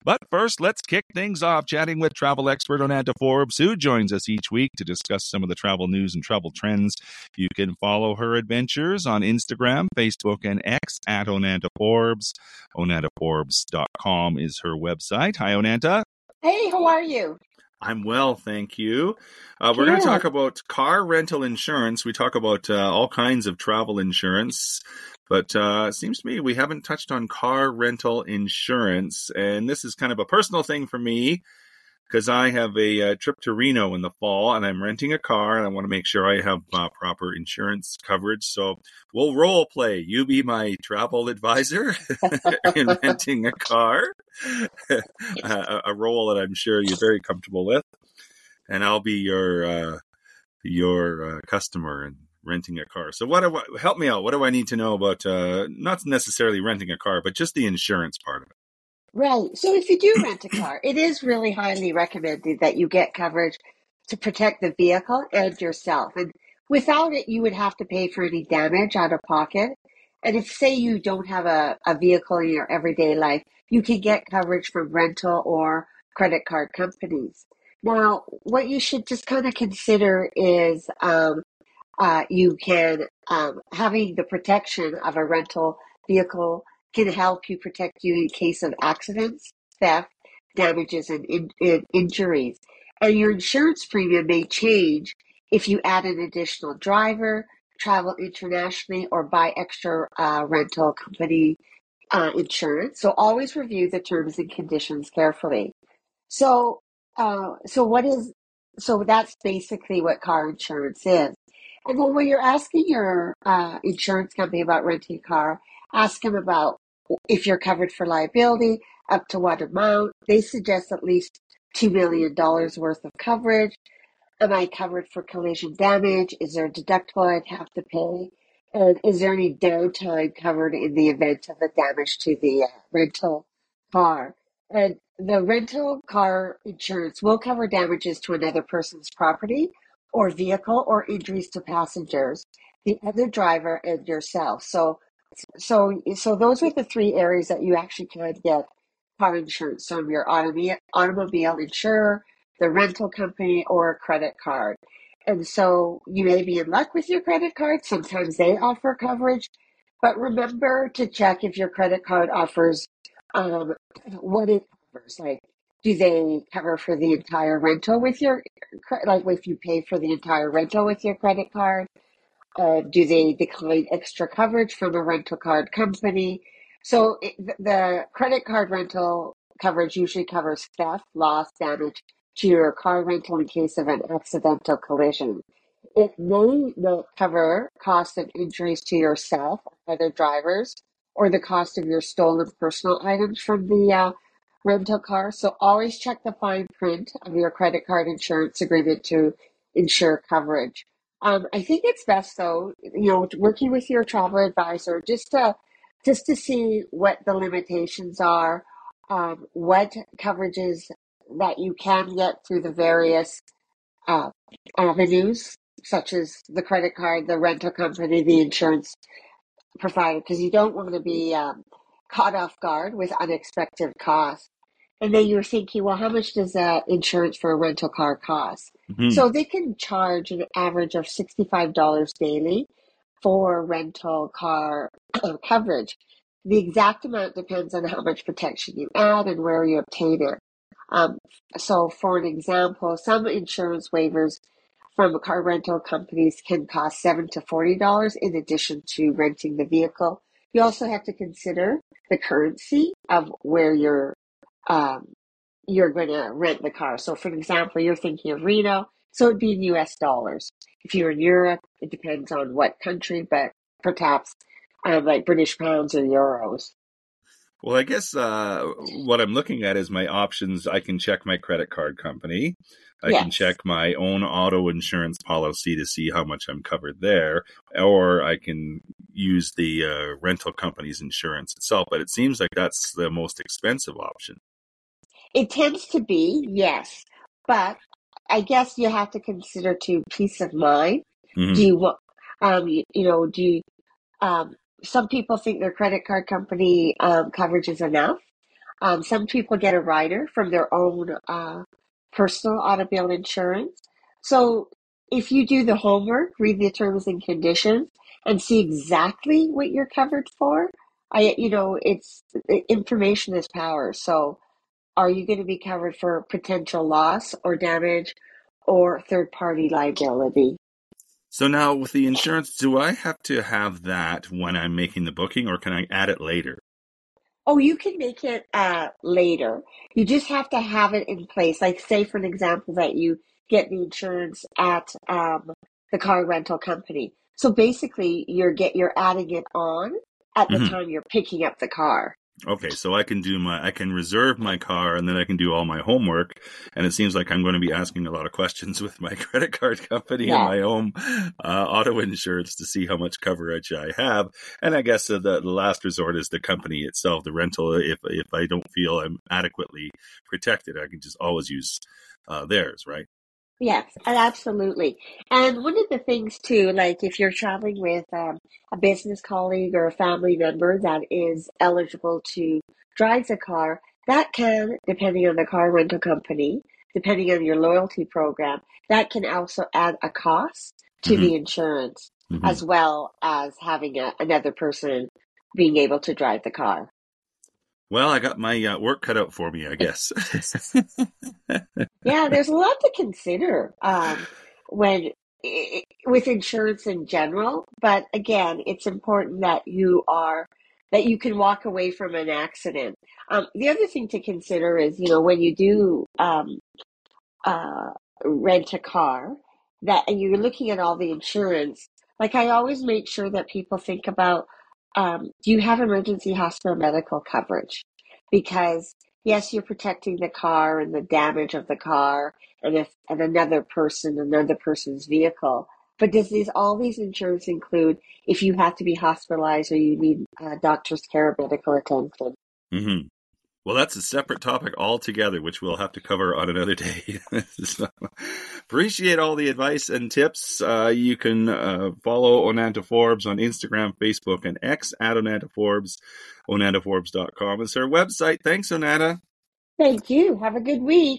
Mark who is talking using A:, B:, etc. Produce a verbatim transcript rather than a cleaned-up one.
A: But first, let's kick things off chatting with travel expert Onanta Forbes, who joins us each week to discuss some of the travel news and travel trends. You can follow her adventures on Instagram, Facebook, and X at Onanta Forbes. Onanta Forbes dot com is her website. Hi, Onanta.
B: Hey, how are you?
A: I'm well, thank you. Uh, we're going to talk about car rental insurance. We talk about uh, all kinds of travel insurance, but uh, it seems to me we haven't touched on car rental insurance. And this is kind of a personal thing for me because I have a uh, trip to Reno in the fall and I'm renting a car and I want to make sure I have uh, proper insurance coverage. So we'll role play. You be my travel advisor in renting a car, a, a role that I'm sure you're very comfortable with. And I'll be your uh, your uh, customer and renting a car. So what do I, help me out. What do I need to know about uh, not necessarily renting a car, but just the insurance part of it?
B: Right. So if you do rent a car, it is really highly recommended that you get coverage to protect the vehicle and yourself. And without it, you would have to pay for any damage out of pocket. And if, say, you don't have a, a vehicle in your everyday life, you can get coverage from rental or credit card companies. Now, what you should just kind of consider is um, uh, you can, um, having the protection of a rental vehicle can help you protect you in case of accidents, theft, damages, and in, in injuries. And your insurance premium may change if you add an additional driver, travel internationally, or buy extra uh, rental company uh, insurance. So always review the terms and conditions carefully. So, uh, so what is, so that's basically what car insurance is. And then when you're asking your uh, insurance company about renting a car, ask them about if you're covered for liability, up to what amount. They suggest at least two million dollars worth of coverage. Am I covered for collision damage? Is there a deductible I'd have to pay? And is there any downtime covered in the event of a damage to the uh, rental car? And the rental car insurance will cover damages to another person's property or vehicle or injuries to passengers, the other driver, and yourself. So, so, so those are the three areas that you actually can get car insurance from: your automobile, automobile insurer, the rental company, or a credit card. And so you may be in luck with your credit card. Sometimes they offer coverage, but remember to check if your credit card offers um, what it covers. Like, do they cover for the entire rental with your, like if you pay for the entire rental with your credit card? Uh, do they decline extra coverage from a rental card company? So it, the credit card rental coverage usually covers theft, loss, damage to your car rental in case of an accidental collision. It may not cover costs of injuries to yourself or other drivers, or the cost of your stolen personal items from the uh, rental car. So always check the fine print of your credit card insurance agreement to ensure coverage. Um, I think it's best though, you know, working with your travel advisor just to just to see what the limitations are, um, what coverages that you can get through the various uh, avenues, such as the credit card, the rental company, the insurance provider, because you don't want to be um, caught off guard with unexpected costs. And then you're thinking, well, how much does that insurance for a rental car cost?
A: Mm-hmm.
B: So they can charge an average of sixty-five dollars daily for rental car coverage. The exact amount depends on how much protection you add and where you obtain it. Um, so for an example, some insurance waivers from car rental companies can cost seven to forty dollars in addition to renting the vehicle. You also have to consider the currency of where you're um, you're going to rent the car. So for example, you're thinking of Reno, so it'd be in U S dollars. If you're in Europe, it depends on what country, but perhaps um, like British pounds or euros.
A: Well, I guess uh, what I'm looking at is my options. I can check my credit card company. I
B: Yes.
A: can check my own auto insurance policy to see how much I'm covered there, or I can use the uh, rental company's insurance itself. But it seems like that's the most expensive option.
B: It tends to be, yes. But I guess you have to consider too peace of mind.
A: Mm-hmm.
B: Do you want, um, you, you know, do you, um, some people think their credit card company um, coverage is enough. Um, some people get a rider from their own uh, personal automobile insurance. So if you do the homework, read the terms and conditions, and see exactly what you're covered for, I, you know, it's information is power. So are you going to be covered for potential loss or damage or third party liability?
A: So now with the insurance, do I have to have that when I'm making the booking, or can I add it later?
B: Oh, you can make it uh, later. You just have to have it in place. Like, say, for an example, that you get the insurance at um, the car rental company. So basically, you're get you're adding it on at the
A: Mm-hmm.
B: time you're picking up the car.
A: Okay, so I can do my, I can reserve my car, and then I can do all my homework. And it seems like I'm going to be asking a lot of questions with my credit card company and
B: Yeah.
A: my home uh, auto insurance to see how much coverage I have. And I guess uh, the, the last resort is the company itself, the rental. If if I don't feel I'm adequately protected, I can just always use uh, theirs, right?
B: Yes, absolutely. And one of the things too, like if you're traveling with um, a business colleague or a family member that is eligible to drive the car, that can, depending on the car rental company, depending on your loyalty program, that can also add a cost to
A: Mm-hmm.
B: the insurance,
A: Mm-hmm.
B: as well as having a, another person being able to drive the car.
A: Well, I got my uh, work cut out for me, I guess.
B: Yeah, there's a lot to consider um, when i- with insurance in general. But again, it's important that you are that you can walk away from an accident. Um, the other thing to consider is, you know, when you do um, uh, rent a car, that and you're looking at all the insurance, like I always make sure that people think about, um, do you have emergency hospital medical coverage? Because yes, you're protecting the car and the damage of the car and if and another person, another person's vehicle. But does these all these insurance include if you have to be hospitalized or you need uh, doctor's care or medical attention?
A: Mm-hmm. Well, that's a separate topic altogether, which we'll have to cover on another day. So, appreciate all the advice and tips. Uh, you can uh, follow Onanta Forbes on Instagram, Facebook, and X at Onanta Forbes. Onanta Forbes dot com is her website. Thanks, Onanta.
B: Thank you. Have a good week.